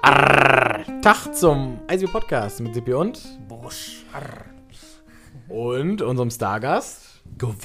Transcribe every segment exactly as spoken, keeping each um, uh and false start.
Arr, Tag zum I C B Podcast mit Sippi und Busch. Arr. und unserem Stargast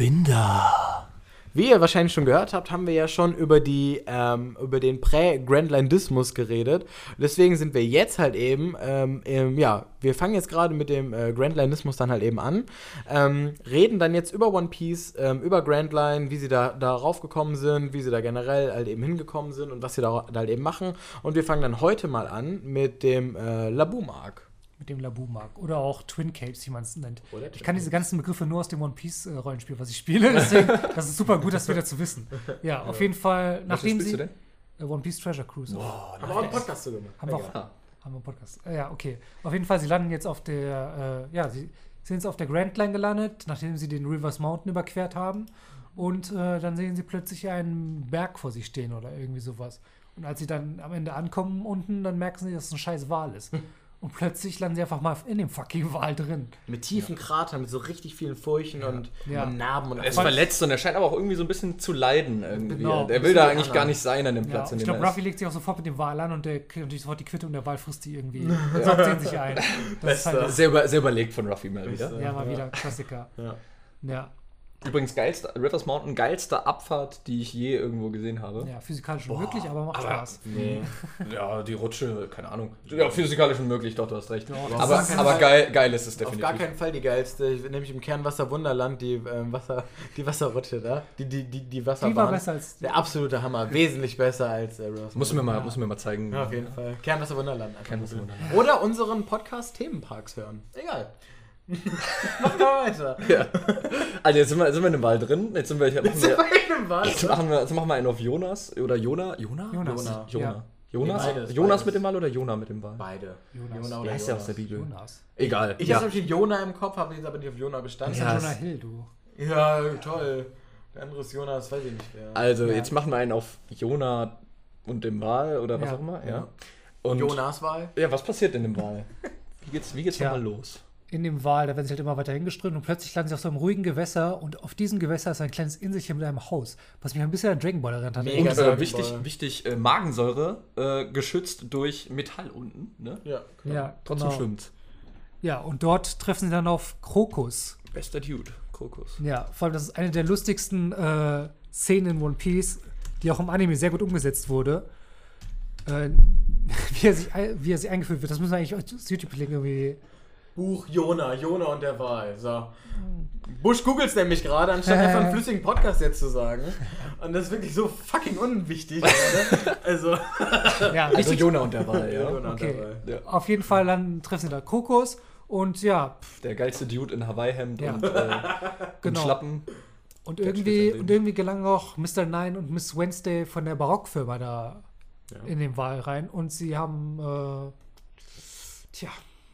Govinda. Wie ihr wahrscheinlich schon gehört habt, haben wir ja schon über die ähm, über den Prä-Grandlandismus geredet. Deswegen sind wir jetzt halt eben, ähm, ähm, ja, wir fangen jetzt gerade mit dem äh, Grandlandismus dann halt eben an, ähm, reden dann jetzt über One Piece, ähm, über Grand Line, wie sie da darauf gekommen sind, wie sie da generell halt eben hingekommen sind und was sie da, da halt eben machen. Und wir fangen dann heute mal an mit dem äh, Laboom-Arc. Mit dem Laboom-Arc. Oder auch Twin Capes, wie man es nennt. Oder ich kann diese ganzen Begriffe nur aus dem One Piece-Rollenspiel, was ich spiele. Deswegen, das ist super gut, das wieder zu wissen. Ja, auf jeden Fall, nachdem Was sie... spielst du Äh, One Piece Treasure Cruise. Wow, Haben wir auch einen Podcast zu gemacht. Haben wir auch. Haben wir einen Podcast. Äh, ja, okay. Auf jeden Fall, sie landen jetzt auf der... Äh, ja, sie sind jetzt auf der Grand Line gelandet, nachdem sie den Rivers Mountain überquert haben. Und äh, dann sehen sie plötzlich einen Berg vor sich stehen oder irgendwie sowas. Und als sie dann am Ende ankommen unten, dann merken sie, dass es ein scheiß Wal ist. Und plötzlich landen sie einfach mal in dem fucking Wal drin. Mit tiefen ja. Kratern, mit so richtig vielen Furchen ja. Und, ja. und Narben. Und er ist verletzt und er scheint aber auch irgendwie so ein bisschen zu leiden. Irgendwie. Genau. Der will da eigentlich ja. gar nicht sein an dem ja. Platz. In ich dem glaube, Ruffy legt sich auch sofort mit dem Wal an und der kriegt natürlich sofort die Quitte und der Wal frisst die irgendwie. Dann saugt sie in sich ein. Das ist halt sehr, über, sehr überlegt von Ruffy mal wieder. Ja, mal wieder. Klassiker. Ja. ja. Übrigens, geilster, Rivers Mountain, geilste Abfahrt, die ich je irgendwo gesehen habe. Ja, physikalisch unmöglich, aber macht aber, Spaß. Nee. Ja, die Rutsche, keine Ahnung. Ja, physikalisch unmöglich, doch, du hast recht. Ja, aber aber geil, geil ist es definitiv. Auf gar keinen Fall die geilste, nämlich im Kernwasser Wunderland, die, ähm, Wasser, die Wasserrutsche da. Die, die, die, die Wasserbahn. Die war besser als... Der absolute Hammer. Wesentlich besser als äh, Rivers Muss mir mal, ja. muss mir mal zeigen. Ja, auf jeden Fall. Kernwasser Wunderland. Kernwasser Wunderland. Oder unseren Podcast Themenparks hören. Egal. Machen wir weiter. Ja. Also jetzt sind wir, sind wir in dem Wald drin. Jetzt sind wir, jetzt machen Sind wir, wir in dem Wald? jetzt machen wir, jetzt machen wir einen auf Jonas oder Jona. Jona? Jonas. Jona. Ja. Jona. Jonas? Beides, Jonas beides. mit dem Wal oder Jona mit dem Wal? Beide. Jonas. Jona Wie oder heißt der Jonas. aus der Bibel? Jonas. Egal. Ich ja. habe natürlich Jona im Kopf, habe jetzt aber nicht auf Jona bestanden. Das Ja, ist ja es- Jonah Hill, du. Ja, toll. Der andere ist Jonas, weiß ich nicht wer. Also Ja. jetzt machen wir einen auf Jona und dem Wal oder was Ja. auch immer. Ja. Ja. Und Jonas Wahl? ja, was passiert in dem Wal? Wie geht's, wie geht's Tja. nochmal los? In dem Wal, da werden sie halt immer weiter hingeströmt und plötzlich landen sie auf so einem ruhigen Gewässer und auf diesem Gewässer ist ein kleines Inselchen mit einem Haus, was mich ein bisschen an Dragon Ball erinnert hat. Mega. Und Dragon äh, Ball. wichtig, wichtig äh, Magensäure äh, geschützt durch Metall unten. Ne? Ja. Ja, Trotzdem genau. schwimmt. Ja, und dort treffen sie dann auf Krokus. Bester Dude, Krokus. Ja, vor allem, das ist eine der lustigsten äh, Szenen in One Piece, die auch im Anime sehr gut umgesetzt wurde. Äh, wie, er sich, ein- wie er sich eingeführt wird, das müssen wir eigentlich als YouTube-Link irgendwie... Buch Jona, Jona und der Wal. So. Busch googelt's nämlich gerade, anstatt einfach einen flüssigen Podcast jetzt zu sagen. Und das ist wirklich so fucking unwichtig, oder? Also. Ja, Also richtig. Jona und der Wal, ja. Jona und Okay. der Wal. Ja. Auf jeden Fall dann treffen sie da Krokus und ja, Der geilste Dude in Hawaii-Hemd Ja. und, äh, Genau. und Schlappen. und Der irgendwie, Spitzenleben. und irgendwie gelangen auch Mister Nine und Miss Wednesday von der Barockfirma da Ja. in den Wal rein und sie haben, äh, tja,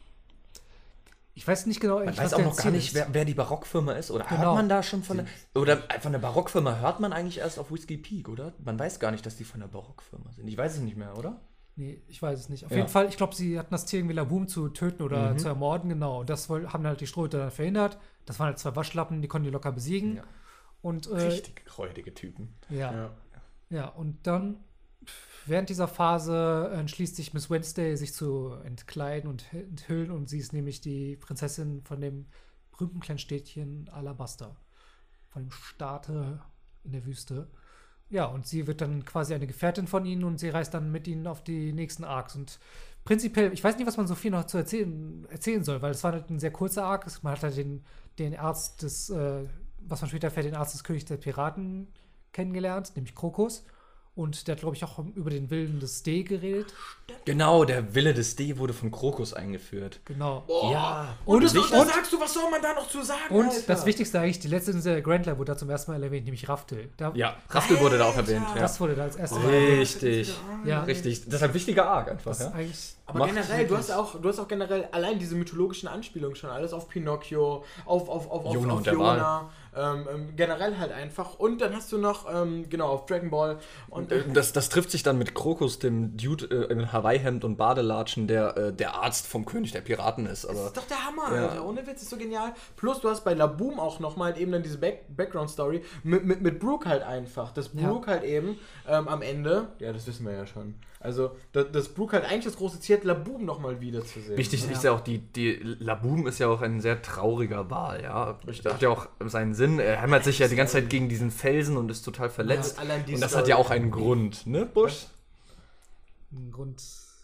ich weiß nicht genau, Man ich weiß auch noch gar nicht, wer, wer die Barockfirma ist. Oder Genau. hört man da schon von der... Oder von der Barockfirma hört man eigentlich erst auf Whiskey Peak, oder? Man weiß gar nicht, dass die von der Barockfirma sind. Ich weiß es nicht mehr, oder? Nee, ich weiß es nicht. Auf Ja. jeden Fall, ich glaube, sie hatten das Ziel, irgendwie Laboom zu töten oder Mhm. zu ermorden, genau. Und das woll- haben halt die Strohhüter dann verhindert. Das waren halt zwei Waschlappen, die konnten die locker besiegen. Ja. Und, äh, Richtig räudige Typen. Ja. Ja. Ja, und dann während dieser Phase entschließt sich Miss Wednesday, sich zu entkleiden und enthüllen. Und sie ist nämlich die Prinzessin von dem berühmten kleinen Städtchen Alabasta. Von dem Staate in der Wüste. Ja, und sie wird dann quasi eine Gefährtin von ihnen und sie reist dann mit ihnen auf die nächsten Arcs. Und prinzipiell, ich weiß nicht, was man so viel noch zu erzählen, erzählen soll, weil es war halt ein sehr kurzer Arc. Man hat halt den, den Arzt des, äh, was man später erfährt, den Arzt des Königs der Piraten kennengelernt, nämlich Krokus. Und der hat, glaube ich, auch über den Willen des D geredet. Genau, der Wille des D wurde von Krokus eingeführt. Genau. Boah. Ja. Und, Und- das, und, und- sagst du, was soll man da noch zu sagen? Und Alter? das Wichtigste eigentlich, die letzte Insel Grand Line wurde da zum ersten Mal erwähnt, nämlich Raftel. Da, Ja, Raftel wurde da auch erwähnt. Ja. Das wurde da als erstes Mal erwähnt. Richtig. Ja. Richtig. Das ist ein wichtiger Arc einfach, Das ist ja? eigentlich Aber Macht generell, du wirklich- hast auch, du hast auch generell allein diese mythologischen Anspielungen schon alles auf Pinocchio, auf, auf, auf, auf, Jona auf und der Jona, Ähm, ähm, generell halt einfach. Und dann hast du noch, ähm, genau, auf Dragon Ball. Und äh, Das, das trifft sich dann mit Krokus, dem Dude äh, in Hawaii-Hemd und Badelatschen, der äh, der Arzt vom König der Piraten ist. das Aber ist doch der Hammer, Ja. Alter. Ohne Witz, das ist so genial. Plus, du hast bei Laboom auch nochmal eben dann diese Back Background-Story mit, mit, mit Brooke halt einfach. Dass Ja. Brooke halt eben ähm, am Ende, ja, das wissen wir ja schon. Also, dass, dass Brooke halt eigentlich das große Ziel hat, Laboom nochmal wiederzusehen. wichtig Ja. ist ja auch, die, die Laboom ist ja auch ein sehr trauriger Wal, ja. Das hat ja auch seinen Sinn. Er hämmert sich ja die ganze Zeit gegen diesen Felsen und ist total verletzt. Ja, allein die und das Story. hat ja auch einen Grund, ne, Busch? Ein Grund.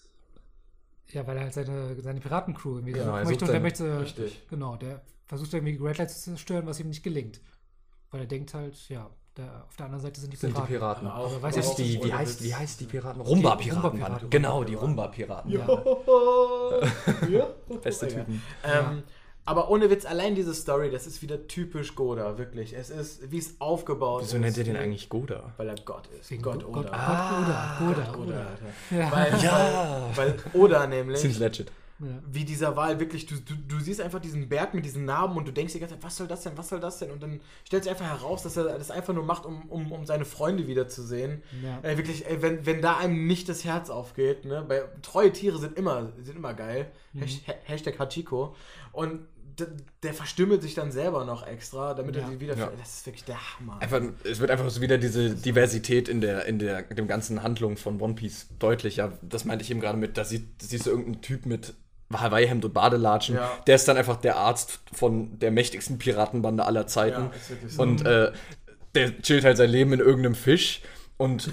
Ja, weil er halt seine, seine Piratencrew irgendwie Genau, er suchen möchte sucht und der seine- möchte. Richtig. Genau, der versucht irgendwie Great Light zu zerstören, was ihm nicht gelingt. Weil er denkt halt, ja, der, auf der anderen Seite sind die Sind Piraten. die Piraten. Aber auch- Aber weiß Das ja ist nicht, die, Oder wie, Witz. heißt, wie heißt die Piraten? Rumba-Piraten. Rumba-Piraten. Mann. Genau, die Rumba-Piraten. Ja. Ja. Beste Ja. Typen. Ähm, aber ohne Witz, allein diese Story, das ist wieder typisch Goda, wirklich. Es ist, wie es aufgebaut ist. Wieso nennt ihr den eigentlich Goda? Weil er Gott ist. Wegen Gott Gott, Oda. Gott, Ah, Gott, Oda, Gott Oda, Oda, Oda. Alter. Ja. Weil, Ja. weil, weil Oda nämlich, Ziemlich legit. Ja. wie dieser Wal wirklich, du, du, du siehst einfach diesen Berg mit diesen Narben und du denkst die ganze Zeit, was soll das denn, was soll das denn? Und dann stellt sich einfach heraus, dass er das einfach nur macht, um, um, um seine Freunde wiederzusehen. Ja. Ey, wirklich, ey, wenn, wenn da einem nicht das Herz aufgeht, ne? Bei, treue Tiere sind immer, sind immer geil. Mhm. Hashtag, Hashtag Hachiko. Und d- der verstümmelt sich dann selber noch extra, damit Ja. er sie wieder. Ja. Das ist wirklich der Hammer. Einfach, es wird einfach so wieder diese Diversität in der, in der dem ganzen Handlung von One Piece deutlich. Ja, das meinte ich eben gerade mit, da sieht, da siehst du irgendeinen Typ mit Hawaii-Hemd und Badelatschen. Ja. Der ist dann einfach der Arzt von der mächtigsten Piratenbande aller Zeiten. Ja, ist wirklich so. Und äh, der chillt halt sein Leben in irgendeinem Fisch und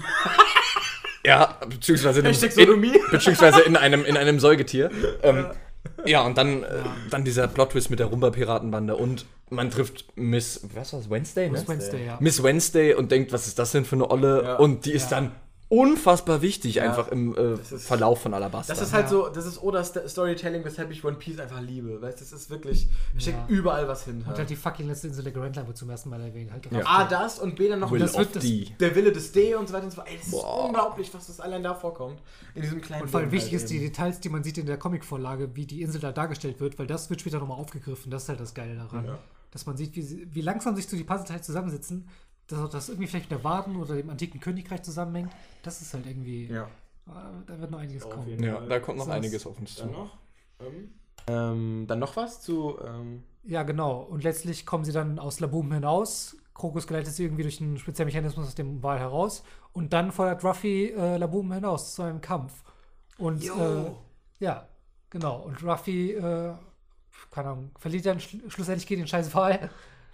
ja, beziehungsweise in, einem, Hashtag Sodomie. in, beziehungsweise in einem, in einem Säugetier. Ähm, ja, und dann, äh, dann dieser Plot-Twist mit der Rumba-Piratenbande und man trifft Miss, was war das, Wednesday, ne? Miss Wednesday, ja. Miss Wednesday und denkt, was ist das denn für eine Olle? Ja. Und die ist Ja. dann unfassbar wichtig Ja. einfach im äh, Das ist- Verlauf von Alabasta. Das ist halt Ja. so, das ist Odas St- Storytelling, weshalb ich One Piece einfach liebe. Weißt du, das ist wirklich, da steckt Ja. überall was hinter. Und halt die fucking letzte Insel der Grand Line wird zum ersten Mal erwähnt. Halt Ja. A, das und B, dann noch Will das of wird das, D. der Wille des D und so weiter und so fort. Ey, das ist Boah. unglaublich, was das allein da vorkommt. In diesem kleinen Und vor allem Ding wichtig halt ist die eben. Details, die man sieht in der Comicvorlage, wie die Insel da dargestellt wird, weil das wird später nochmal aufgegriffen. Das ist halt das Geile daran. Ja. Dass man sieht, wie, sie, wie langsam sich so die Puzzleteile zusammensitzen, dass auch das irgendwie vielleicht mit der Waden oder dem antiken Königreich zusammenhängt. Das ist halt irgendwie. Ja. äh, Da wird noch einiges Auf kommen. jeden Ja, Fall. da kommt noch Sonst- einiges auf uns zu. Dann noch? Ähm, ähm, dann noch was zu. Ähm, Ja, genau. Und letztlich kommen sie dann aus Laboom hinaus. Krokus geleitet sie irgendwie durch einen speziellen Mechanismus aus dem Wal heraus. Und dann feuert Ruffy äh, Laboom hinaus zu einem Kampf. Und äh, ja, genau. Und Ruffy, äh, keine Ahnung, verliert dann schl schlussendlich gegen den scheiß Wal.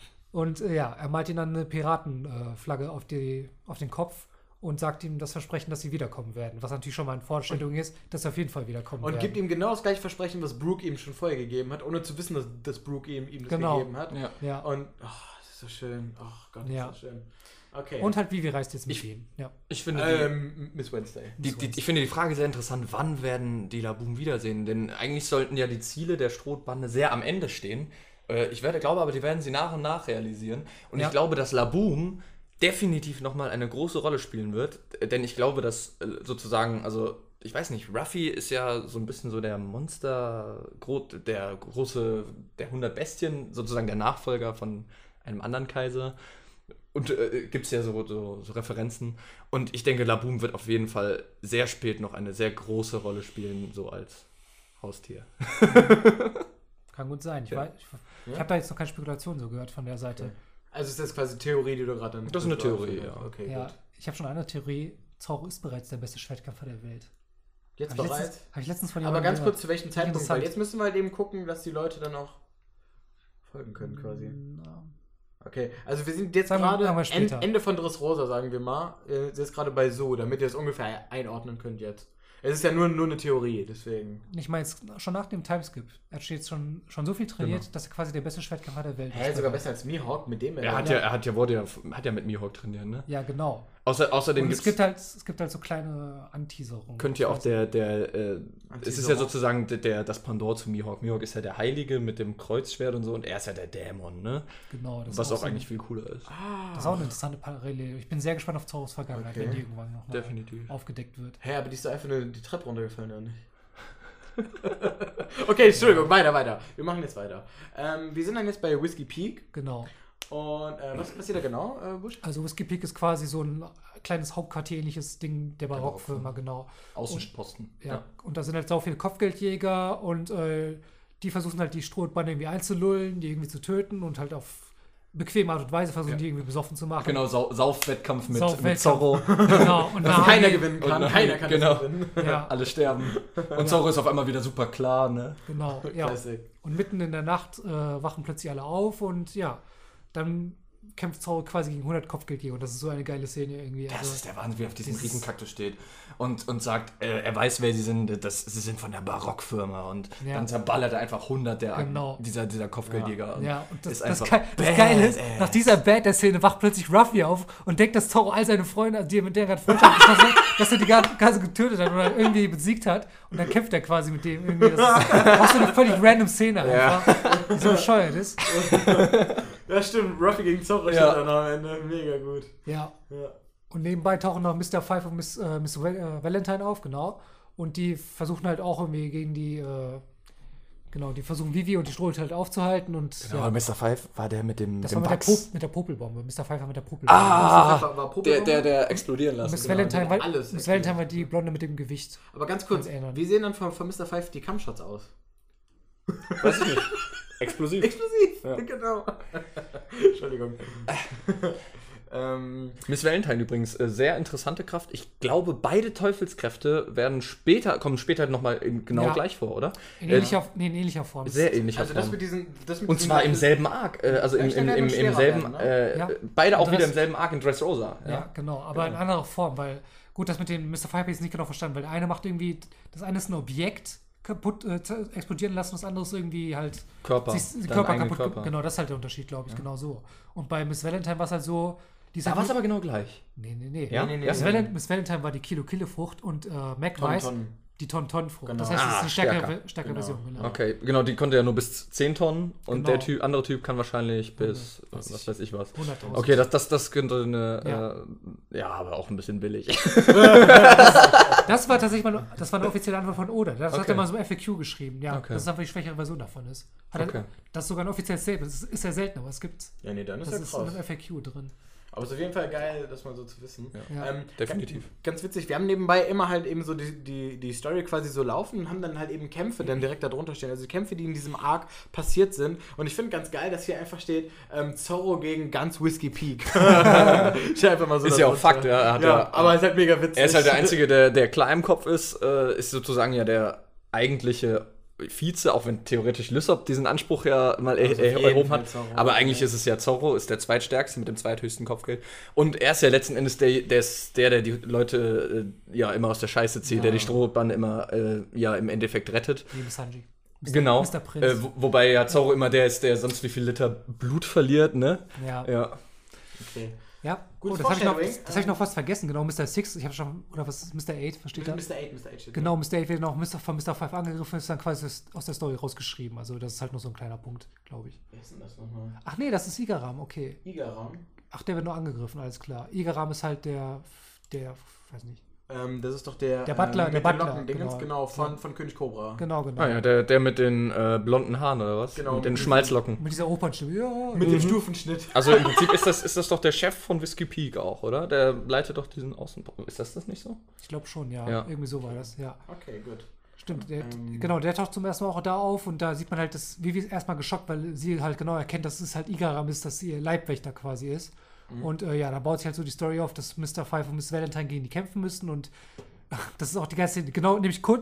Und äh, ja, er malt ihm dann eine Piratenflagge äh, auf, die, auf den Kopf und sagt ihm das Versprechen, dass sie wiederkommen werden. Was natürlich schon mal eine Vorstellung ist, dass sie auf jeden Fall wiederkommen und werden. gibt ihm genau das gleiche Versprechen, was Brooke ihm schon vorher gegeben hat, ohne zu wissen, dass, dass Brooke ihm, ihm das Genau. gegeben hat. Ja. ja. Und, oh, das ist so schön. Oh Gott, das Ja. ist so schön. Okay. Und halt, Vivi reist jetzt mit Ich- ihm. Ja. Ich finde, die, ähm, Miss Wednesday. die, die, ich finde die Frage sehr interessant, wann werden die Laboom wiedersehen? Denn eigentlich sollten ja die Ziele der Strohbande sehr am Ende stehen. Äh, Ich werde, glaube aber, die werden sie nach und nach realisieren. Und Ja. ich glaube, dass Laboom definitiv nochmal eine große Rolle spielen wird. Denn ich glaube, dass äh, sozusagen, also ich weiß nicht, Ruffy ist ja so ein bisschen so der Monster, gro- der große, der hundert Bestien, sozusagen der Nachfolger von einem anderen Kaiser. Und äh, gibt es ja so, so, so Referenzen. Und ich denke, Laboom wird auf jeden Fall sehr spät noch eine sehr große Rolle spielen, so als Haustier. Kann gut sein. Ich, Ja. weiß- ich, ich habe da jetzt noch keine Spekulation so gehört von der Seite. Okay. Also ist das quasi Theorie, die du gerade dann. Das ist eine Theorie, ja. Okay, Ja, gut. ich habe schon eine Theorie. Zoro ist bereits der beste Schwertkämpfer der Welt. Jetzt Habe ich, bereit? letztens- hab ich letztens von Aber jemandem ganz gehört. kurz, zu welchem Zeitpunkt? Weil Interessant. jetzt müssen wir halt eben gucken, dass die Leute dann auch folgen können, quasi. Na, Okay, also wir sind jetzt Sagen wir- gerade sagen wir End, später. Ende von Dressrosa, sagen wir mal. Äh, jetzt gerade bei So, damit ihr es ungefähr einordnen könnt jetzt. Es ist ja nur, nur eine Theorie, deswegen. Ich meine jetzt schon nach dem Timeskip. Er hat jetzt schon, schon so viel trainiert, dass er quasi der beste Schwertkämpfer der Welt Hä, sogar besser als Mihawk, mit dem Er hat ja, er hat ja, wurde ja, hat ja mit Mihawk trainiert, ne? Ja, genau. Außer, außerdem Und es gibt's, gibt halt, es gibt halt so kleine Anteaserungen. könnte ja auch der, der, äh, es ist ja Anti-Zoro. sozusagen der, der, das Pendant zu Mihawk. Mihawk ist ja der Heilige mit dem Kreuzschwert und so und er ist ja der Dämon, ne? Genau, das Was ist auch so- eigentlich viel cooler ist. Ah. Das ist auch eine interessante Parallele. Ich bin sehr gespannt auf Zoros Vergangenheit, Okay. wenn die irgendwann noch mal Definitiv. aufgedeckt wird. Hä, aber die ist doch einfach nur die Treppe runtergefallen, oder nicht? okay, Entschuldigung, weiter, weiter. Wir machen jetzt weiter. Ähm, wir sind dann jetzt bei Whiskey Peak. Genau. Und äh, was passiert da genau, äh, Busch? Also Whiskey Peak ist quasi so ein kleines Hauptquartier-ähnliches Ding der Barockfirma, genau. Außenposten. Ja. ja, und da sind halt so viele Kopfgeldjäger und äh, die versuchen halt die Strohbande irgendwie einzulullen, die irgendwie zu töten und halt auf bequeme Art und Weise versuchen, ja. die irgendwie besoffen zu machen. Genau, Sau Saufwettkampf mit, Saufwettkampf. mit Zorro. Genau. Und dass keiner gewinnen kann. Und, keiner kann genau. gewinnen. Ja. Alle sterben. Und Ja. Zorro ist auf einmal wieder super klar, ne? Genau, ja. Classic. Und mitten in der Nacht äh, wachen plötzlich alle auf und ja, dann kämpft Zorro quasi gegen hundert Kopfgeldjäger und das ist so eine geile Szene irgendwie. Das also, ist der Wahnsinn, wie er auf diesem dieses- Riesenkaktus steht und, und sagt, äh, er weiß, wer sie sind, das, sie sind von der Barockfirma und Ja. dann zerballert er einfach hundert der, Genau. dieser, dieser Kopfgeldjäger. Und Ja, und das, ist das, einfach Ge das Geile ist, badass. nach dieser Bad-Szene wacht plötzlich Ruffy auf und denkt, dass Zorro all seine Freunde, die er mit der gerade Freundschaft ist, dass er- dass er die gar- ganze getötet hat oder irgendwie besiegt hat und dann kämpft er quasi mit dem irgendwie. Das ist auch so eine völlig random Szene einfach, die so bescheuert ist. Ja, stimmt. Ruffy gegen Zorro Ja. steht dann am Ende. Mega gut. Ja. Ja. Und nebenbei tauchen noch Mister Five und Miss, äh, Miss Val äh, Valentine auf, genau. Und die versuchen halt auch irgendwie gegen die, äh, genau, die versuchen Vivi und die Strohhüte halt aufzuhalten und Genau, ja, Mister Five war der mit dem, das dem war mit der, Wachs. Pop mit der Popelbombe. Mister Five war mit der Popelbombe. Ah, War- war Popelbombe? der, der, der explodieren Und lassen. Miss genau, Valentine, die war, alles Miss Valentine war die Blonde mit dem Gewicht. Aber ganz kurz, Kann ich erinnern. wie sehen dann von, von Mister Five die Kampfshots aus? Weiß ich nicht. Explosiv. Explosiv, Ja. genau. Entschuldigung. ähm, Miss Valentine übrigens, äh, sehr interessante Kraft. Ich glaube, beide Teufelskräfte werden später, kommen später nochmal genau Ja. gleich vor, oder? In Äh, ähnlicher, nee, in ähnlicher Form. Sehr ähnlich. also das mit diesen... Das mit Und diesen zwar im selben Arc, äh, also im, im, Vielleicht im, im schwerer selben, werden, ne? äh, Ja. beide auch Und wieder das- im selben Arc in Dressrosa. Ja, Ja. genau, aber in anderer Form, weil, gut, das mit dem Mister Five habe ich jetzt nicht genau verstanden, weil der eine macht irgendwie, das eine ist ein Objekt kaputt, äh, z- explodieren lassen, das andere ist irgendwie halt Körper. sich- Deinen Körper eigenen kaputt. Körper. Genau, das ist halt der Unterschied, glaube ich, genau so. Und bei Miss Valentine war es halt so, die ist Da halt war es nur- aber genau gleich. Nee, nee, nee. Ja? nee, nee, Miss, nee. Valen Miss Valentine war die Kilo-Kilo-Frucht und äh, Mac Ton, weiß Ton. die Ton-Ton-Frucht. Genau. Das heißt, es ist Ah, eine stärkere, stärker. stärkere Genau. Version. Genau. Okay, genau, die konnte ja nur bis zehn Tonnen und Genau. der typ, andere Typ kann wahrscheinlich bis, Weiß was ich. weiß ich was. hunderttausend. Okay, das, das, das könnte eine, Ja. äh, ja, aber auch ein bisschen billig. Das war tatsächlich mal, das war eine offizielle Antwort von Oda. Das hat Okay. er mal so im F A Q geschrieben, ja. Okay. Dass es einfach die schwächere Version davon ist. Hat er, Okay. Das ist sogar ein offizielles Statement. Das ist, ist ja selten, aber es gibt. Ja, nee, dann ist Das ja ist in krass. einem F A Q drin. Aber es ist auf jeden Fall geil, das mal so zu wissen. Ja. Ähm, Definitiv. Ganz, ganz witzig, wir haben nebenbei immer halt eben so die, die, die Story quasi so laufen und haben dann halt eben Kämpfe dann direkt darunter stehen. Also die Kämpfe, die in diesem Arc passiert sind. Und ich finde ganz geil, dass hier einfach steht, ähm, Zorro gegen ganz Whiskey Peak. Steht einfach mal so Ist ja auch darunter. Fakt, ja, er hat ja, ja- aber es ist halt mega witzig. Er ist halt der Einzige, der, der klar im Kopf ist, äh, ist sozusagen ja der eigentliche Vize, auch wenn theoretisch Lysop diesen Anspruch ja mal er, Also auf er, jeden erhoben Fall hat. Zorro. Aber eigentlich ist es ja Zorro, ist der zweitstärkste mit dem zweithöchsten Kopfgeld. Und er ist ja letzten Endes der, der, ist der, der die Leute äh, ja immer aus der Scheiße zieht, Ja. der die Strohbahn immer äh, ja im Endeffekt rettet. Liebe Sanji. Mister Genau. Mister Prinz. Äh, wo, wobei ja Zorro immer der ist, der sonst wie viel Liter Blut verliert, ne? ja. Ja. Okay. Ja. Gutes Oh, das habe ich, noch- Foreshadowing. das hab ich noch fast vergessen. Genau, Mister Six. Ich habe schon. Oder was ist Mister Eight? Versteht ihr? Mister Eight, Mister Eight steht Genau, Mister Eight wird noch Mister von Mister Five angegriffen, ist dann quasi aus der Story rausgeschrieben. Also, das ist halt nur so ein kleiner Punkt, glaube ich. Wer ist denn das nochmal? Ach nee, das ist Igaram, okay. Igaram. Ach, der wird nur angegriffen, alles klar. Igaram ist halt der, der, weiß nicht. Ähm, das ist doch der, Der Butler, ähm, der mit den Butler, Lockendingens, genau. genau, von, Ja. von König Cobra. Genau, genau. Ah ja, der, der mit den äh, blonden Haaren oder was? Genau, Mit den mit- Schmalzlocken. Mit dieser Opernstimme. Ja, Mit ja. dem Stufenschnitt. Also im Prinzip ist das, ist das doch der Chef von Whiskey Peak auch, oder? Der leitet doch diesen Außen... Ist das das nicht so? Ich glaube schon, ja. Ja. Irgendwie so war das, ja. Okay, gut. Stimmt, der, Ähm. genau, der taucht zum ersten Mal auch da auf und da sieht man halt, dass Vivi ist erstmal geschockt, weil sie halt genau erkennt, dass es halt Igaram ist, dass sie ihr Leibwächter quasi ist. Mhm. Und äh, ja, da baut sich halt so die Story auf, dass Mister Five und Miss Valentine gegen die kämpfen müssen und das ist auch die ganze Szene, genau, nämlich kurz,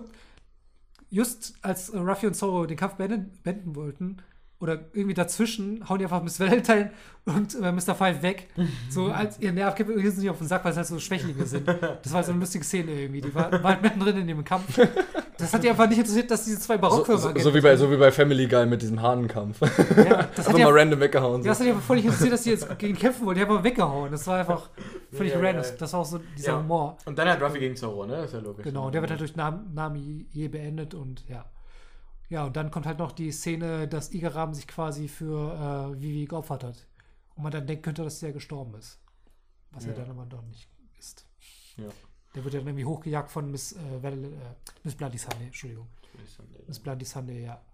just als äh, Ruffy und Zorro den Kampf beenden, beenden wollten, oder irgendwie dazwischen hauen die einfach Miss Valentine und äh, Mister Five weg. So als ihr Nerv gibt, hier sind sie auf den Sack, weil es halt so Schwächlinge sind. Das war halt so eine lustige Szene irgendwie. Die war, war halt mittendrin in dem Kampf. Das hat die einfach nicht interessiert, dass diese zwei So, Barockfirmen so, so, wie bei, so wie bei Family Guy mit diesem Hahnenkampf. Ja, das hat Einfach die mal einfach, random weggehauen. ja, das So. hat die einfach voll nicht interessiert, dass die jetzt gegen kämpfen wollten. Die haben einfach weggehauen. Das war einfach völlig Ja, random. geil. Das war auch so dieser Ja. Humor. Und dann hat Ruffy gegen Zorro, ne? Das ist ja logisch. Genau, der wird halt durch Nam Nami je beendet und ja. Ja, und dann kommt halt noch die Szene, dass Igaram sich quasi für äh, Vivi geopfert hat. Und man dann denken könnte, dass der gestorben ist. Was Ja. er dann aber doch nicht ist. Ja. Der wird dann irgendwie hochgejagt von Miss, äh, Val- äh, Miss Bloody Sunday, Entschuldigung. Miss Bloody Sunday, ja.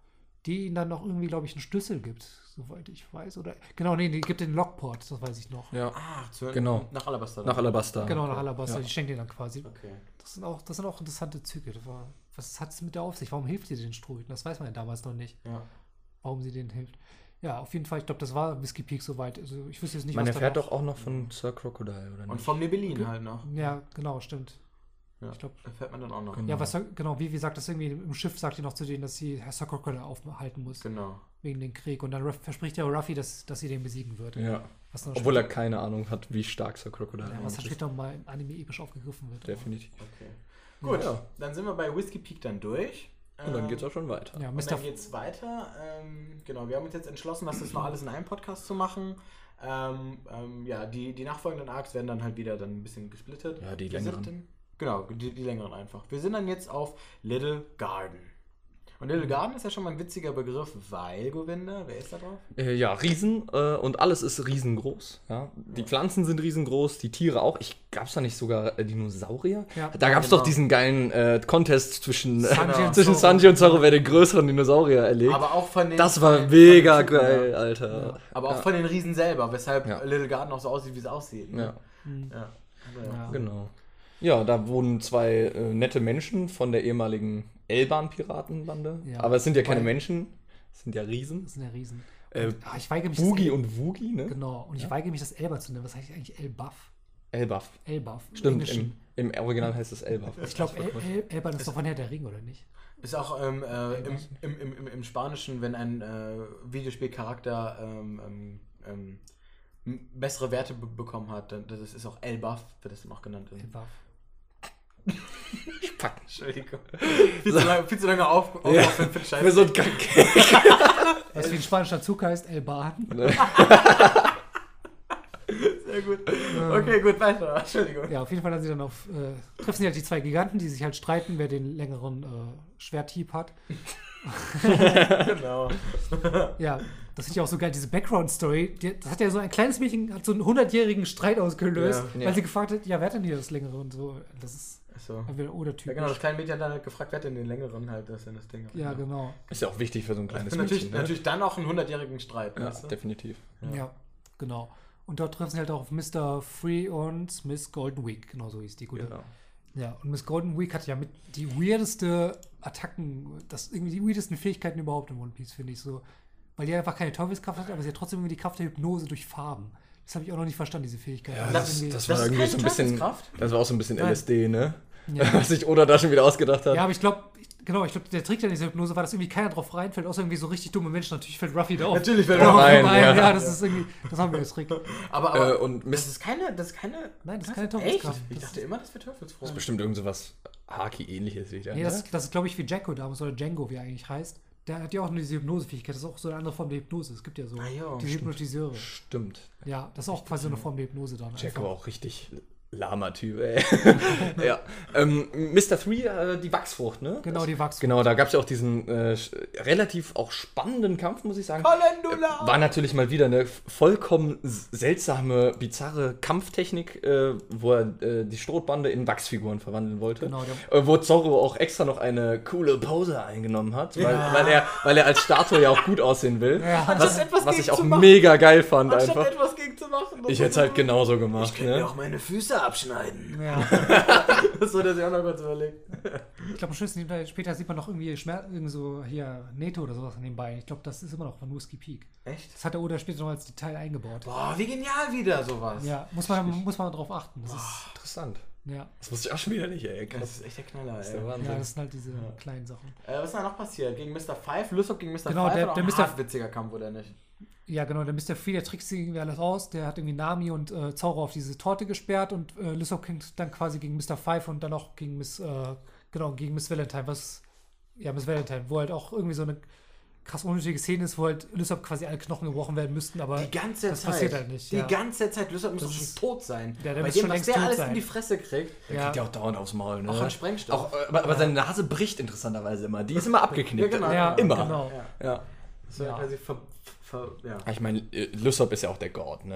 die ihnen dann noch irgendwie, glaube ich, einen Schlüssel gibt, soweit ich weiß. Oder genau, nee, die gibt den Lockport, das weiß ich noch. Ja, Ah, zu, Genau. nach Alabaster. nach Alabaster. Genau, nach Alabaster, Ja. die schenkt den dann quasi. Okay. Das sind auch, das sind auch interessante Züge. Das war, was hat es mit der Aufsicht? Warum hilft sie den Strohhüten? Das weiß man ja damals noch nicht, Ja. warum sie denen hilft. Ja, auf jeden Fall, ich glaube, das war Whiskey Peak soweit. Also ich wüsste jetzt nicht, Man was erfährt danach- doch auch noch von Sir Crocodile, oder Und nicht? vom Nebelin halt noch. Ja, genau, stimmt. Ja. Ich glaube, Erfährt man dann auch noch. Genau. ja, was genau, wie, wie sagt das irgendwie im Schiff, sagt ihr noch zu denen, dass sie Herr Sir Crocodile aufhalten muss, Genau. wegen dem Krieg. Und dann Ruff- verspricht ja Ruffy, dass, dass sie den besiegen wird. Ja. Was dann Obwohl er später, keine Ahnung hat, wie stark Sir Crocodile ja, was dann ist. später mal im Anime episch aufgegriffen wird. Definitiv. Okay. Gut, Ja. dann sind wir bei Whiskey Peak dann durch. Und dann Ähm, geht's auch schon weiter. Ja, Und Mister dann geht's weiter. Ähm, genau, wir haben uns jetzt entschlossen, das jetzt noch alles in einem Podcast zu machen. Ähm, ähm, ja, die, die nachfolgenden Arcs werden dann halt wieder dann ein bisschen gesplittet. Ja, die Wir sind längeren. Dann, genau, die, die längeren einfach. Wir sind dann jetzt auf Little Garden. Und Little Garden ist ja schon mal ein witziger Begriff, weil, Govinda, wer ist da drauf? Äh, ja, Riesen äh, und alles ist riesengroß. Ja? Die Pflanzen sind riesengroß, die Tiere auch. Ich gab's da nicht sogar äh, Dinosaurier? Ja. Da gab's Genau. doch diesen geilen äh, Contest zwischen, Sanji äh, und zwischen Zoro. Sanji und Zoro, wer den größeren Dinosaurier erlegt. Aber auch von den. Das von war den- mega von den Typen, geil, ja. Alter. Aber auch ja. von den Riesen selber, weshalb Ja. Little Garden auch so aussieht, wie es aussieht. Ne? Ja, Hm. Ja. Ja. Ja. genau. Ja, da wohnen zwei äh, nette Menschen von der ehemaligen Elban-Piratenbande. Ja. Aber es sind ja keine Wobei- Menschen, es sind ja Riesen. Das sind ja Riesen. Äh, Ah, ich weigere mich, Boogie das, und Woogie, ne? genau, und ich Ja. weigere mich, das Elba zu nennen. Was heißt eigentlich Elbaf? Elbaf. Elbaf. im Stimmt, Englischen. im, im Original heißt es Elbaf. Ich glaube, El El Elban ist doch von Herr der Ring, oder nicht? Ist auch ähm, äh, im, im, im, im, im Spanischen, wenn ein äh, Videospielcharakter ähm, ähm, ähm, m- bessere Werte be bekommen hat, dann das ist auch El-Buff, wird das dann auch genannt. Elbaf. Fuck. Entschuldigung. viel, zu lange, viel zu lange auf, auf, Ja. auf für den Scheiß. Für so ein Kack. Was wie ein spanischer Zug heißt, Elban. Sehr gut. Okay, gut, weiter. Entschuldigung. Ja, auf jeden Fall dann sie dann auf, äh, treffen sie halt die zwei Giganten, die sich halt streiten, wer den längeren äh, Schwerthieb hat. Genau. Ja, das finde ich auch so geil, diese Background-Story. Die- Das hat ja so ein kleines Mädchen, hat so einen hundertjährigen Streit ausgelöst, Ja. weil Ja. sie gefragt hat, ja, wer hat denn hier das längere und so. Das ist Achso. entweder oder typisch. Ja, genau, das kleine Mädchen hat dann halt gefragt, wer hat denn den längeren halt, das ist ja das Ding. Ja, genau. Ist ja auch wichtig für so ein kleines Natürlich, Mädchen. Ne? natürlich dann auch einen hundertjährigen Streit. Ja, weißt du? definitiv. Ja. Ja. genau. Und dort treffen sie halt auch auf Mister Free und Miss Golden Week. Genau so hieß die gute. Genau. Ja, und Miss Golden Week hat ja mit die weirdeste Attacken, das irgendwie die weirdesten Fähigkeiten überhaupt in One Piece, finde ich so. Weil die einfach keine Teufelskraft hat, aber sie hat trotzdem irgendwie die Kraft der Hypnose durch Farben. Das habe ich auch noch nicht verstanden, diese Fähigkeit. Ja, Also das, irgendwie- das Das war ist irgendwie keine so ein bisschen. Teufelskraft? Das war auch so ein bisschen Nein. L S D, ne? ja. Was sich Oda da schon wieder ausgedacht hat. ja, aber ich glaube, genau, ich glaube, der Trick an dieser Hypnose war, dass irgendwie keiner drauf reinfällt, außer irgendwie so richtig dumme Menschen. Natürlich fällt Ruffy da auf. Natürlich fällt drauf er rein, rein. ja. Ja, das ist irgendwie, das haben wir als Trick. Aber, aber Äh, und das Miss ist keine, das ist keine. Nein, das ist Was? keine Echt? Teufelskraft. Ich Das dachte ist- immer, das wäre Teufelsfrucht. das ist bestimmt irgend so was Haki-ähnliches wieder. Nee, ne? das, das ist, glaube ich, wie Jacko damals, oder Django, wie er eigentlich heißt. Der hat ja auch nur diese Hypnosefähigkeit. Das ist auch so eine andere Form der Hypnose. Es gibt ja so Ah, ja, die stimmt. Hypnotiseure. Stimmt. Ja, das ist auch quasi so eine Form der Hypnose dann. Jacko einfach. auch richtig Lama-Typ, ey. ja. Ähm, Mister Three, äh, die Wachsfrucht, ne? Genau, die Wachsfrucht. Genau, da gab es ja auch diesen äh, sch- relativ auch spannenden Kampf, muss ich sagen. Calendula! War natürlich mal wieder eine vollkommen s- seltsame, bizarre Kampftechnik, äh, wo er äh, die Strohbande in Wachsfiguren verwandeln wollte. Genau, der- äh, wo Zorro auch extra noch eine coole Pose eingenommen hat, weil, Ja. weil, er, weil er als Statue ja auch gut aussehen will. Ja. Was, Anstatt etwas was ich gegen auch zu machen. mega geil fand Anstatt einfach. etwas gegen zu machen. Ich hätte es halt genauso gemacht. Ich könnte mir Ne? auch meine Füße abschneiden. Ja. Das wurde sich auch noch kurz überlegt. Ich glaube, am schönsten später sieht man noch irgendwie Schmerz, irgend so hier Neto oder sowas an den Beinen. Ich glaube, das ist immer noch von Whiskey Peak. Echt? Das hat der Oda später noch als Detail eingebaut. Boah, wie genial wieder sowas. Ja, muss man, muss man drauf achten. Das ist, Interessant. ja. Das wusste ich auch schon wieder nicht, ey. Das Krass. ist echt der Knaller, Das ist ey. der Wahnsinn. ja, das sind halt diese kleinen Sachen. Äh, was ist da noch passiert? Gegen Mister Five? Lysop gegen Mister Genau, Five der- war auch der ein Mister hart witziger Kampf, oder nicht? Ja, genau, der Mister Free, der trickst sie irgendwie alles aus. Der hat irgendwie Nami und äh, Zoro auf diese Torte gesperrt und äh, Lysop kämpft dann quasi gegen Mister Five und dann auch gegen Miss, äh, genau, gegen Miss Valentine, was, ja, Miss Valentine, wo halt auch irgendwie so eine krass unnötige Szene ist, wo halt Lysop quasi alle Knochen gebrochen werden müssten, aber Die ganze das Zeit. passiert halt nicht. Die ja. ganze Zeit. Lysop muss Das doch schon ist- tot sein. Ja, der Bei muss dem, schon was längst der tot alles sein. in die Fresse kriegt. Der Ja. kriegt ja auch dauernd aufs Maul, ne? Auch an Sprengstoff. Auch, äh, aber, aber seine Nase bricht interessanterweise immer. Die ist immer abgeknickt. Ja, genau. Ja, Immer. genau. Ja. Ja. So Ja. quasi ver, ver, ja. Ich meine, äh, Lysop ist ja auch der God, ne?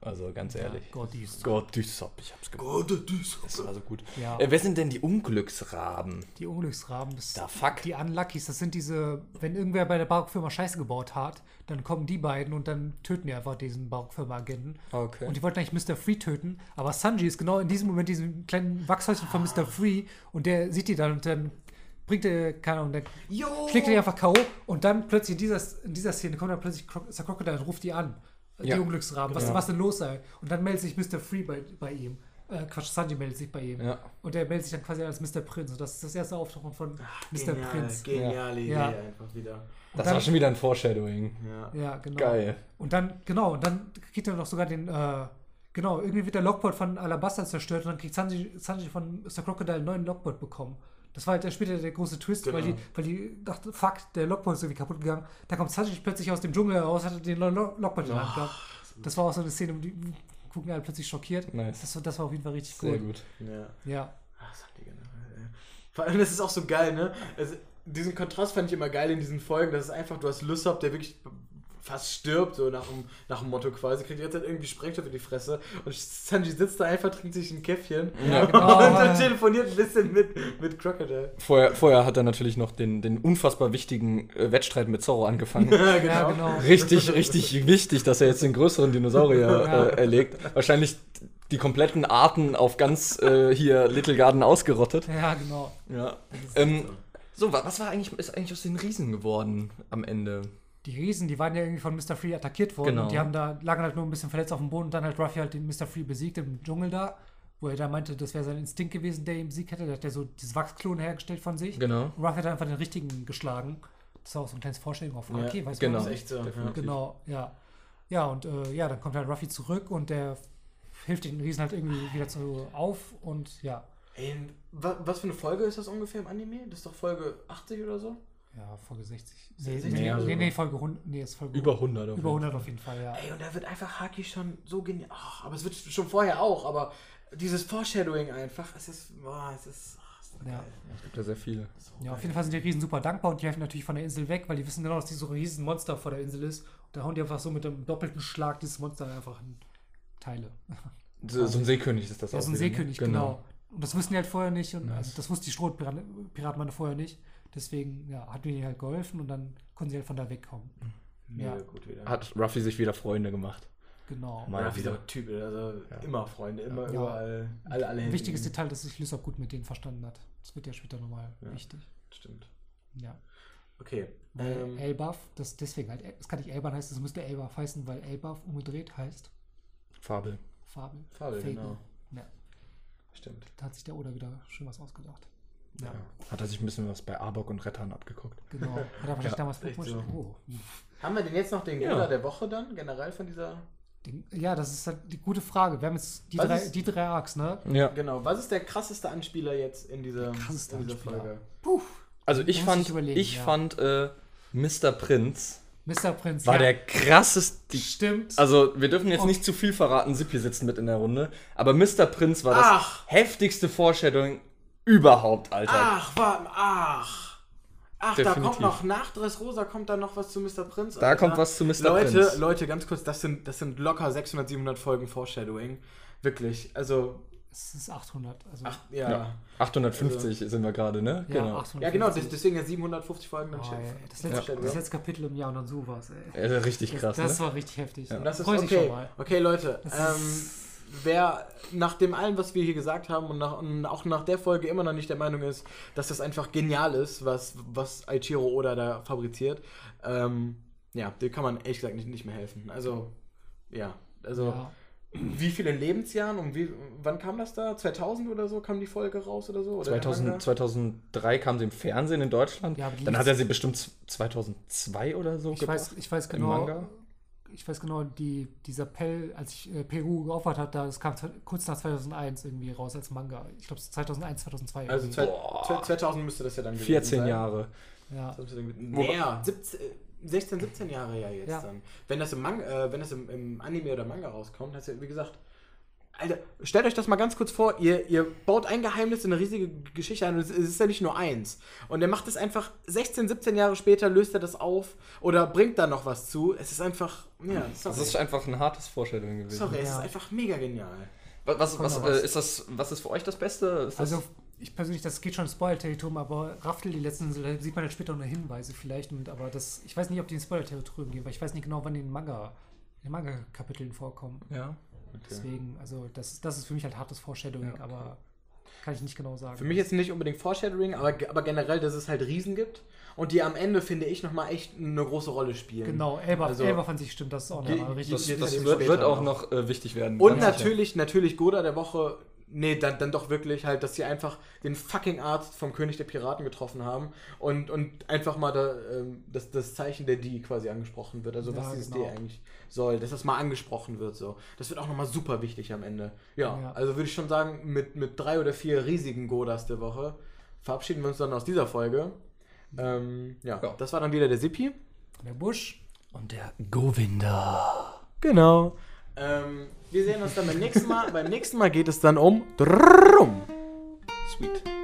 Also ganz ehrlich. Gott, die ist Gott, Düssop, ich hab's gemacht. Gott, das Das war so gut. Ja. Äh, wer sind denn die Unglücksraben? Die Unglücksraben, das Da fuck. die Unluckies, das sind diese, wenn irgendwer bei der Barockfirma Scheiße gebaut hat, dann kommen die beiden und dann töten die einfach diesen Barockfirma-Agenten. Okay. Und die wollten eigentlich Mister Free töten, aber Sanji ist genau in diesem Moment diesem kleinen Wachshäuschen von Mister Free und der sieht die dann und dann bringt er, keine Ahnung, der Jo! schlägt er einfach K O und dann plötzlich in dieser, in dieser Szene kommt dann plötzlich Cro- Sir Crocodile und ruft die an. Die Ja. Unglücksraben, was, Genau. was denn los sei. Und dann meldet sich Mister Free bei, bei ihm. Äh, Quatsch, Sanji meldet sich bei ihm. Ja. Und er meldet sich dann quasi als Mister Prinz. Und das ist das erste Auftauchen von Mister Genial, Prinz. Geniale Idee Ja. einfach wieder. Das dann- war schon wieder ein Foreshadowing. Ja. Ja, genau. Geil. Und dann, genau, und dann kriegt er noch sogar den, äh, genau, irgendwie wird der Lockport von Alabasta zerstört und dann kriegt Sanji, Sanji von Mister Crocodile einen neuen Lockport bekommen. Das war halt der später der große Twist, Genau. weil, die, weil die dachte, fuck, der Lockport ist irgendwie kaputt gegangen. Da kommt Sanji plötzlich aus dem Dschungel heraus, hat den neuen Lo- Lockport in der Hand gehabt. Das war auch so eine Szene, die gucken alle plötzlich schockiert. Nice. Das, war- das war auf jeden Fall richtig Sehr gut. gut. Ja. Ja. Ach, das haben die generell, ey. Vor allem, das ist auch so geil, ne? Also, diesen Kontrast fand ich immer geil in diesen Folgen. Das ist einfach, du hast Lysop, der wirklich fast stirbt, so nach dem, nach dem Motto quasi, kriegt jetzt halt irgendwie Sprengstoff in die Fresse und Sanji sitzt da einfach, trinkt sich ein Käffchen Ja. Genau. und dann telefoniert ein bisschen mit, mit Crocodile. Vorher, vorher hat er natürlich noch den, den unfassbar wichtigen äh, Wettstreit mit Zorro angefangen. Ja, Ja, genau. Richtig, richtig wichtig, dass er jetzt den größeren Dinosaurier Ja. äh, erlegt. Wahrscheinlich die kompletten Arten auf ganz äh, hier Little Garden ausgerottet. Ja, genau. Ja. Ähm, so, wa- was war eigentlich, ist eigentlich aus den Riesen geworden am Ende? Die Riesen, die waren ja irgendwie von Mister Free attackiert worden Genau. und die haben da, lagen halt nur ein bisschen verletzt auf dem Boden und dann hat Ruffy halt den Mister Free besiegt im Dschungel da, wo er da meinte, das wäre sein Instinkt gewesen, der ihn besiegt hätte. Da hat er so dieses Wachsklon hergestellt von sich. Genau. Und Ruffy hat einfach den richtigen geschlagen. Das war auch so ein kleines Vorstellung auf, okay, Ja, weißt genau. du Das was? ist echt so. Ja. Definitiv. Genau, ja. Ja, und äh, ja, dann kommt halt Ruffy zurück und der hilft den Riesen halt irgendwie wieder so auf und ja. Ey, wa- was für eine Folge ist das ungefähr im Anime? Das ist doch Folge achtzig oder so? Ja, Folge sechzig. Nee, sechzig? nee, Nee, also- nee, nee, Folge hundert. Nee, ist Folge Über hundert. auf über jeden hundert auf jeden Fall, ja. Ey, und da wird einfach Haki schon so genial. Ach, aber es wird schon vorher auch, aber dieses Foreshadowing einfach, es ist, boah, es ist, ach, es ist Ja. geil. Fall. Es gibt ja sehr viele. So Ja, auf geil. jeden Fall sind die Riesen super dankbar und die helfen natürlich von der Insel weg, weil die wissen genau, dass die so ein riesen Monster vor der Insel ist. Und da hauen die einfach so mit einem doppelten Schlag dieses Monster einfach in Teile. So, so ein Seekönig ist das Der auch. ist ein wieder, ne? Seekönig, genau. Und das wussten die halt vorher nicht und Nice. also das wusste die Strohpiratenbande vorher nicht. Deswegen ja, hat mir halt geholfen und dann konnten sie halt von da wegkommen. Mega Ja. gut wieder. Hat Ruffy sich wieder Freunde gemacht. Genau. Mal Mal wieder. wieder Typ, also Ja. immer Freunde, immer Ja. überall, alle, alle Ein wichtiges hinten. Detail, dass sich Lysop gut mit denen verstanden hat. Das wird ja später nochmal Ja. wichtig. Stimmt. Ja. Okay. Weil Ähm, Elbaf, das deswegen halt, es kann nicht Elban heißen, das müsste Elbaf heißen, weil Elbaf umgedreht heißt Fabel. Fabel. Fabel, Fable. genau. Ja, Stimmt. da hat sich der Oda wieder schön was ausgedacht. Ja, Ja. Hat er sich ein bisschen was bei Arbok und Rettern abgeguckt. genau. Hat er wahrscheinlich Ja, damals echt Pokémon so. oh. Haben wir denn jetzt noch den Ja. Gewinner der Woche dann, generell von dieser... Den- Ja, das ist halt die gute Frage. Wir haben jetzt die, Was drei, ist- die drei Arcs, ne? Ja. Genau, was ist der krasseste Anspieler jetzt in dieser, krasseste in dieser Anspieler. Folge? Also ich muss fand, ich überlegen, ich ja. fand äh, Mister Prinz Mister Prinz. war ja, der krasseste. stimmt. Also wir dürfen jetzt Oh. nicht zu viel verraten, Sippi sitzt mit in der Runde, aber Mister Prinz war das Ach. heftigste Foreshadowing überhaupt, Alter. Ach, warte, ach. Ach, da Definitiv. kommt noch, nach Dressrosa kommt dann noch was zu Mister Prinz. Da kommt was zu Mister Leute, Prinz. Leute, ganz kurz, das sind, das sind locker sechshundert, siebenhundert Folgen Foreshadowing. Wirklich, also, Es ist achthundert. Also, ach, ja. Ja. Ja, achthundertfünfzig sind wir gerade, ne? ja, genau. achthundertfünfzig. genau, des- deswegen ja siebenhundertfünfzig Folgen dann Oh, steht. ey, das, letzte, Ja. das letzte Kapitel im Jahr und dann sowas, ey. Ja, das ist richtig krass, das, das ne? war richtig heftig. Ja. Und das ist Freu dich okay. schon mal. Okay, Leute, Das ähm, ist- wer nach dem allen, was wir hier gesagt haben und, nach, und auch nach der Folge immer noch nicht der Meinung ist, dass das einfach genial ist, was, was Aichiro Oda da fabriziert, ähm, ja, dem kann man ehrlich gesagt nicht, nicht mehr helfen. Also, ja, also Ja. wie viel in Lebensjahren und wie, wann kam das da? zweitausend oder so kam die Folge raus oder so? Oder der zweitausend, Manga? zweitausenddrei kam sie im Fernsehen in Deutschland. Ja, aber die Dann lief- hat er sie bestimmt zweitausendzwei oder so Ich weiß, ich weiß Im genau, Manga? ich weiß genau, die, dieser Pell, als ich äh, Peru geopfert habe, das kam zwe- kurz nach zweitausendeins irgendwie raus als Manga. Ich glaube zweitausendeins, zweitausendzwei. Also irgendwie. zwei, Boah. zwei- zweitausend müsste das ja dann gewesen vierzehn sein. Jahre. ja. Näher, siebzehn, sechzehn, siebzehn Jahre ja jetzt Ja. dann. Wenn das im, Manga, äh, wenn das im, im Anime oder Manga rauskommt, hast du ja, wie gesagt, Alter, stellt euch das mal ganz kurz vor, ihr, ihr baut ein Geheimnis in eine riesige Geschichte ein und es ist ja nicht nur eins. Und er macht es einfach sechzehn, siebzehn Jahre später, löst er das auf oder bringt da noch was zu. Es ist einfach, ja, sorry. Das ist einfach ein hartes Vorstellung gewesen. Sorry, es Ja. ist einfach mega genial. Was, was, Kommt was, noch was. äh, ist das, was ist für euch das Beste? Ist das Also, ich persönlich, das geht schon Spoiler-Territorium, aber Raftel, die letzten, da sieht man dann später noch Hinweise vielleicht. Und, aber das, ich weiß nicht, ob die in Spoiler-Territorium gehen, weil ich weiß nicht genau, wann die in Manga, in den Manga-Kapiteln vorkommen. ja. Okay. Deswegen, also, das, das ist für mich halt hartes Foreshadowing, Ja, okay. aber kann ich nicht genau sagen. Für mich jetzt nicht unbedingt Foreshadowing, aber, aber generell, dass es halt Riesen gibt und die am Ende, finde ich, nochmal echt eine große Rolle spielen. Genau, Elba, Also- Elba fand ich, stimmt, das ist auch Die- eine richtig. Das, Jetzt das eben wird, später wird auch noch. noch äh, wichtig werden. Und ganz sicher. natürlich, natürlich Goda der Woche, nee, dann, dann doch wirklich halt, dass sie einfach den fucking Arzt vom König der Piraten getroffen haben und, und einfach mal da, ähm, das, das Zeichen der D quasi angesprochen wird, also Ja, was dieses genau. D eigentlich soll, dass das mal angesprochen wird, so. Das wird auch nochmal super wichtig am Ende. Ja, Ja. also würde ich schon sagen, mit, mit drei oder vier riesigen Godas der Woche verabschieden wir uns dann aus dieser Folge. Ähm, ja, Ja. das war dann wieder der Sippi. Der Busch. Und der Govinda. Genau. Ähm, wir sehen uns dann beim nächsten Mal. beim nächsten Mal geht es dann um Drum. Sweet.